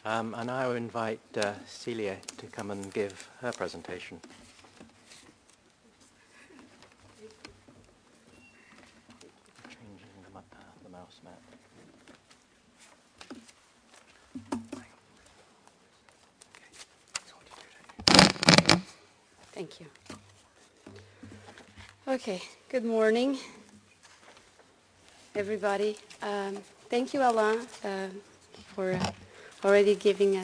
And I will invite Celia to come and give her presentation. Changing the mouse mat. Thank you. Okay, good morning, everybody. Thank you, Alain, for already giving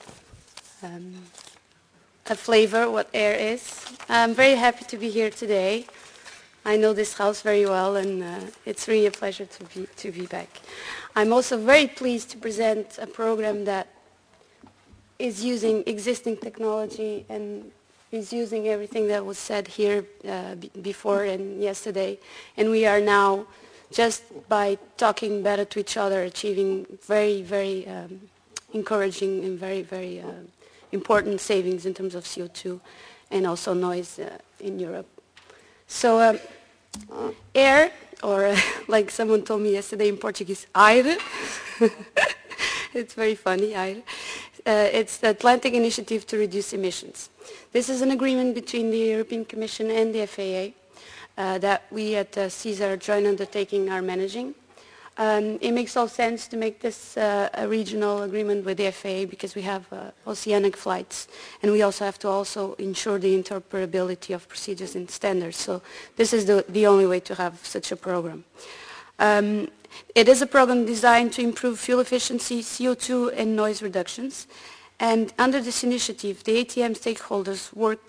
a flavor what air is. I'm very happy to be here today. I know this house very well, and it's really a pleasure to be back. I'm also very pleased to present a program that is using existing technology and is using everything that was said here before and yesterday, and we are now, just by talking better to each other, achieving very, very encouraging and very, very important savings in terms of CO2 and also noise in Europe. So air, or like someone told me yesterday in Portuguese, aire, it's very funny, aire. It's the Atlantic Initiative to Reduce Emissions. This is an agreement between the European Commission and the FAA that we at CESA are joint undertaking are managing. It makes all sense to make this a regional agreement with the FAA because we have oceanic flights, and we also have to ensure the interoperability of procedures and standards. So this is the only way to have such a program. It is a program designed to improve fuel efficiency, CO2 and noise reductions. And under this initiative, the ATM stakeholders work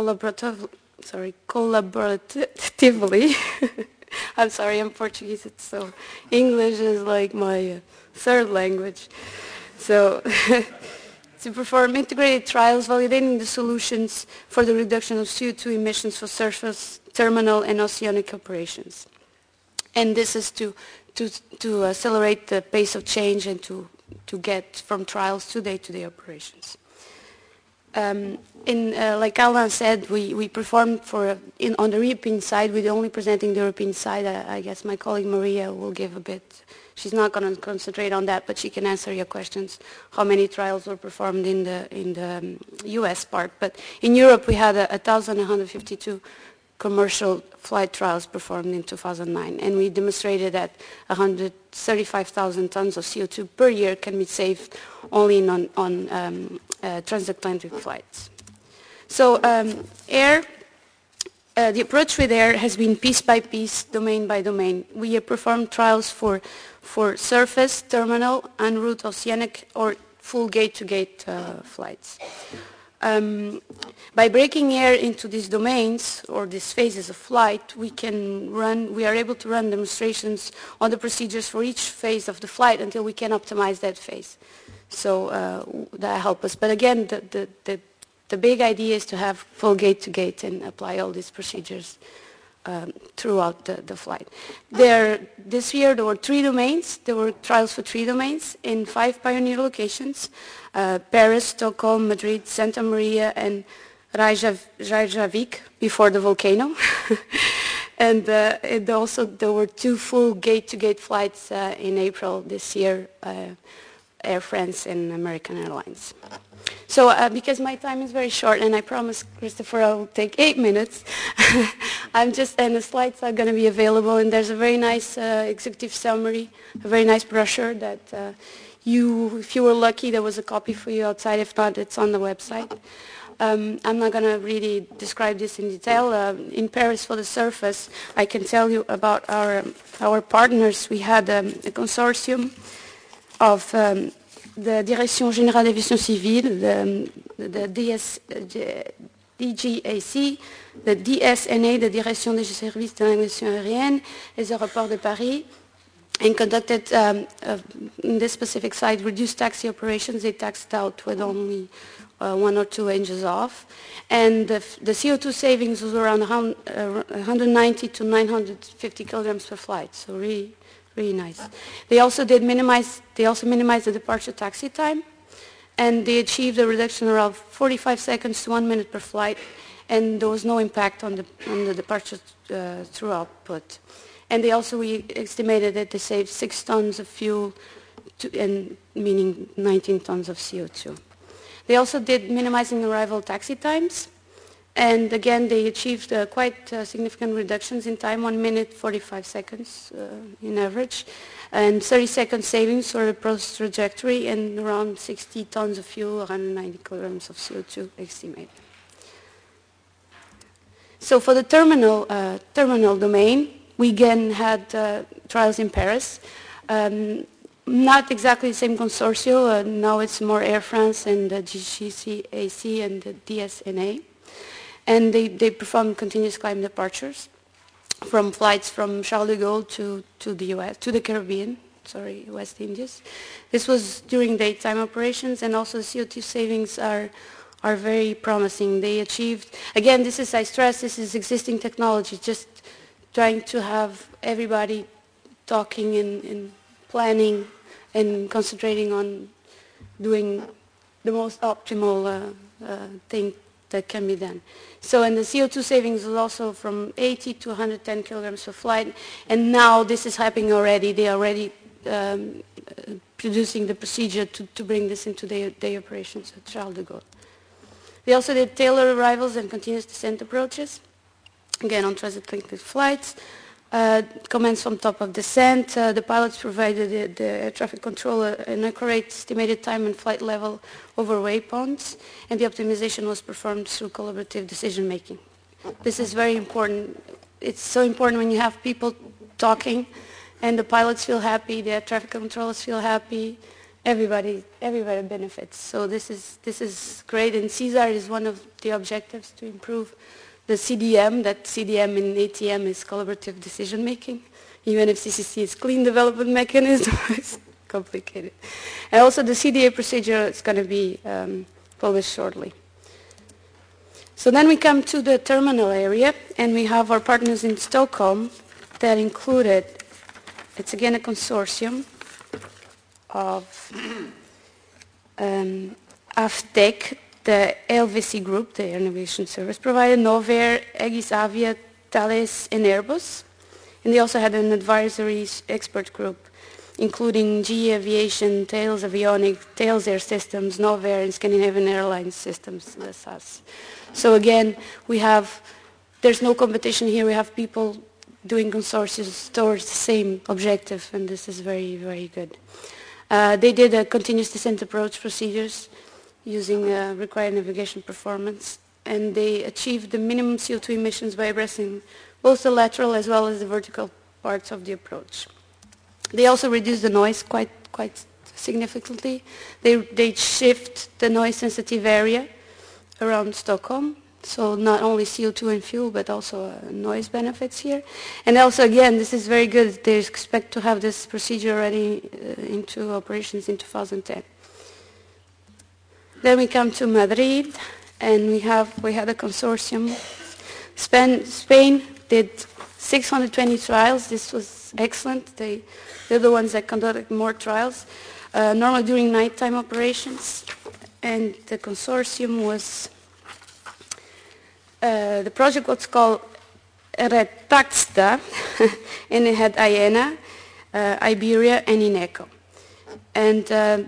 collaboratively. I'm sorry, I'm Portuguese, so English is like my third language. So to perform integrated trials validating the solutions for the reduction of CO2 emissions for surface, terminal and oceanic operations. And this is to accelerate the pace of change and to get from trials to day-to-day operations. Like Alain said, we performed on the European side. We're only presenting the European side. I guess my colleague Maria will give a bit. She's not going to concentrate on that, but she can answer your questions. How many trials were performed in the US part? But in Europe, we had 1,152 commercial flight trials performed in 2009, and we demonstrated that 135,000 tons of CO2 per year can be saved only on transatlantic flights. So air, the approach with air has been piece by piece, domain by domain. We have performed trials for surface, terminal, en route, oceanic, or full gate-to-gate flights. By breaking air into these domains or these phases of flight, we are able to run demonstrations on the procedures for each phase of the flight until we can optimize that phase. So that helps us. But again, the big idea is to have full gate-to-gate and apply all these procedures throughout the flight. This year there were 3 domains. There were trials for 3 domains in 5 pioneer locations: Paris, Stockholm, Madrid, Santa Maria, and Reykjavik before the volcano. And also there were 2 full gate-to-gate flights in April this year, Air France and American Airlines. So because my time is very short, and I promise Christopher I will take 8 minutes, and the slides are going to be available, and there's a very nice executive summary, a very nice brochure that if you were lucky, there was a copy for you outside. If not, it's on the website. I'm not going to really describe this in detail. In Paris, for the surface, I can tell you about our partners. We had a consortium of the Direction Générale d'Aviation Civile, the DGAC, the DSNA, the Direction des Services de l'Aviation Aérienne, les Aéroports de Paris, and conducted, in this specific site, reduced taxi operations. They taxed out with only 1 or 2 engines off. And the CO2 savings was around 190 to 950 kilograms per flight, so really nice. They also minimized the departure taxi time, and they achieved a reduction around 45 seconds to 1 minute per flight, and there was no impact on the departure through output. And we estimated that they saved 6 tons of fuel and meaning 19 tons of CO2. They also did minimizing arrival taxi times, and again they achieved quite significant reductions in time, 1 minute 45 seconds in average, and 30-second savings for the process trajectory, and around 60 tons of fuel, 190 kilograms of CO2 estimated. So for the terminal domain, we again had trials in Paris. Not exactly the same consortium. Now it's more Air France and the GCAC and the DSNA. And they performed continuous climb departures from flights from Charles de Gaulle to the US, to the Caribbean, West Indies. This was during daytime operations, and also the CO2 savings are very promising. They achieved, again, this is, I stress, this is existing technology, just trying to have everybody talking and planning and concentrating on doing the most optimal thing that can be done. So, and the CO2 savings was also from 80 to 110 kilograms per flight, and now this is happening already. They are already producing the procedure to bring this into day operations at Charles de Gaulle. They also did tailored arrivals and continuous descent approaches, again on transatlantic flights. Comments from top of descent. The pilots provided the air traffic controller an accurate estimated time and flight level over waypoints, and the optimization was performed through collaborative decision making. This is very important. It's so important when you have people talking and the pilots feel happy, the air traffic controllers feel happy, everybody benefits. So this is great, and CSAR is one of the objectives to improve the CDM. That CDM in ATM is collaborative decision making. Even if CCC is clean development mechanism, it's complicated. And also the CDA procedure is going to be published shortly. So then we come to the terminal area, and we have our partners in Stockholm that included, it's again a consortium of AFTEC, the LVC group, the Air Navigation Service provider, Novair, Aegis Avia, Thales, and Airbus. And they also had an advisory expert group, including GE Aviation, Thales Avionics, Thales Air Systems, Novair, and Scandinavian Airlines Systems, the SAS. So again, there's no competition here. We have people doing consortiums towards the same objective, and this is very, very good. They did a continuous descent approach procedures using required navigation performance, and they achieved the minimum CO2 emissions by addressing both the lateral as well as the vertical parts of the approach. They also reduced the noise quite significantly. They shift the noise sensitive area around Stockholm, so not only CO2 and fuel, but also noise benefits here. And also, again, this is very good. They expect to have this procedure already into operations in 2010. Then we come to Madrid, and we had a consortium. Spain did 620 trials. This was excellent. They're the ones that conducted more trials, normally during nighttime operations. And the consortium was, the project was called Retaxta, and it had IANA, Iberia, and INECO. And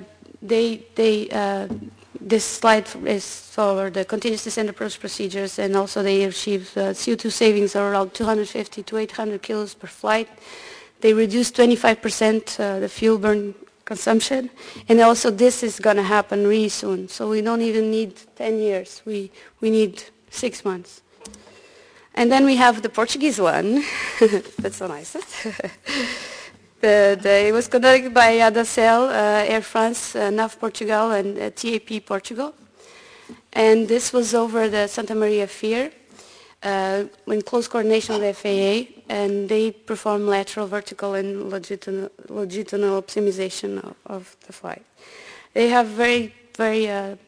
this slide is for the continuous descent approach procedures, and also they achieved CO2 savings of around 250 to 800 kilos per flight. They reduced 25% the fuel burn consumption, and also this is going to happen really soon. So we don't even need 10 years. We need 6 months. And then we have the Portuguese one. That's so nice. It was conducted by Adacel, Air France, NAV Portugal, and TAP Portugal. And this was over the Santa Maria Fear in close coordination with the FAA, and they performed lateral, vertical, and longitudinal optimization of the flight. They have very, very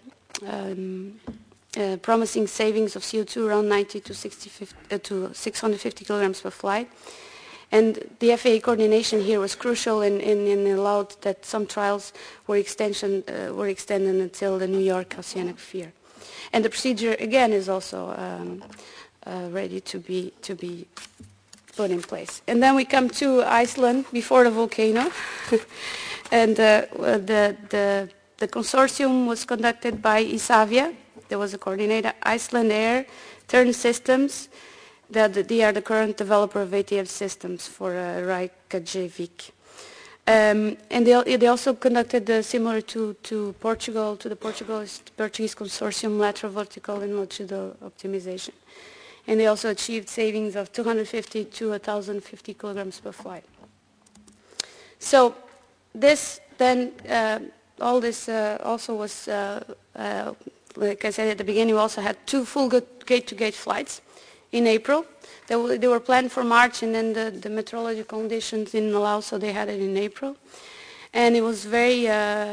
promising savings of CO2, around 90 to 650 kilograms per flight. And the FAA coordination here was crucial and allowed that some trials were extended until the New York Oceanic Fear. And the procedure again is also ready to be put in place. And then we come to Iceland before the volcano. And the consortium was conducted by Isavia. There was a coordinator, Iceland Air, Tern Systems. They are the current developer of ATM systems for Reykjavik. And they also conducted similar to Portugal, to the Portuguese consortium, lateral vertical and longitudinal optimization. And they also achieved savings of 250 to 1,050 kilograms per flight. So this then, all this also was, like I said at the beginning, we also had 2 full gate-to-gate flights in April. They were planned for March, and then the meteorological conditions didn't allow, so they had it in April. And it was very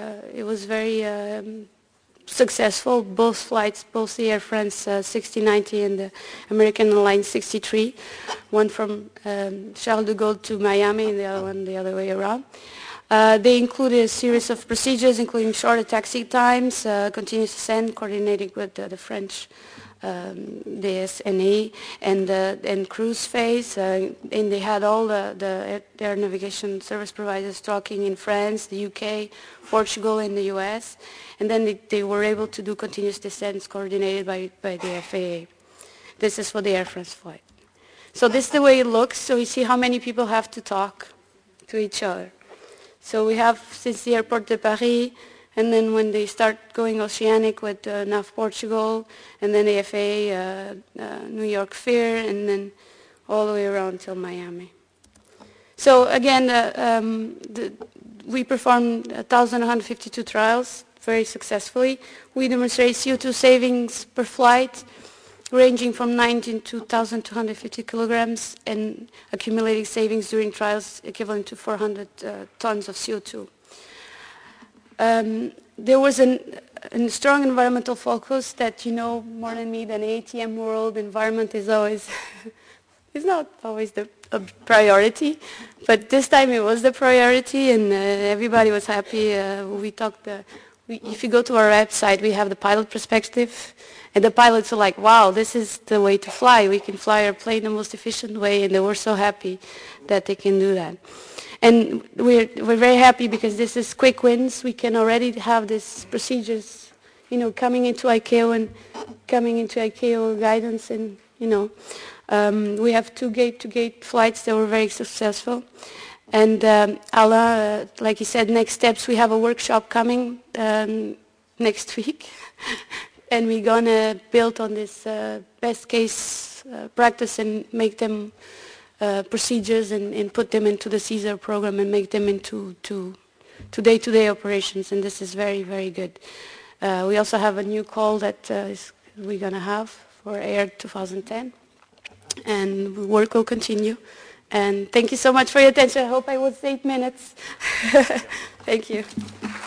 successful. Both flights, both the Air France 6090 and the American Airlines 63, one from Charles de Gaulle to Miami, and the other one the other way around. They included a series of procedures, including shorter taxi times, continuous ascent, coordinating with the French DSNE, and cruise phase. And they had all the air navigation service providers talking in France, the UK, Portugal, and the US. And then they were able to do continuous descents coordinated by the FAA. This is for the Air France flight. So this is the way it looks. So you see how many people have to talk to each other. So we have since the Airport de Paris, and then when they start going oceanic with NAV Portugal, and then the FAA, New York Fair, and then all the way around till Miami. So again, we performed 1,152 trials very successfully. We demonstrate CO2 savings per flight ranging from 19 to 1,250 kilograms and accumulating savings during trials equivalent to 400 tons of CO2. There was a strong environmental focus that you know more than me, than ATM world. Environment is always, it's not always a priority, but this time it was the priority, and everybody was happy. If you go to our website, we have the pilot perspective, and the pilots are like, wow, this is the way to fly. We can fly our plane the most efficient way, and they were so happy that they can do that. And we're very happy because this is quick wins. We can already have these procedures, you know, coming into ICAO guidance, and you know, we have 2 gate-to-gate flights that were very successful. And Alain, like he said, next steps, we have a workshop coming next week. And we're going to build on this best case practice and make them procedures and put them into the CSAR program and make them into day-to-day operations. And this is very, very good. We also have a new call that we're going to have for Air 2010. And work will continue. And thank you so much for your attention. I hope I was 8 minutes. Thank you.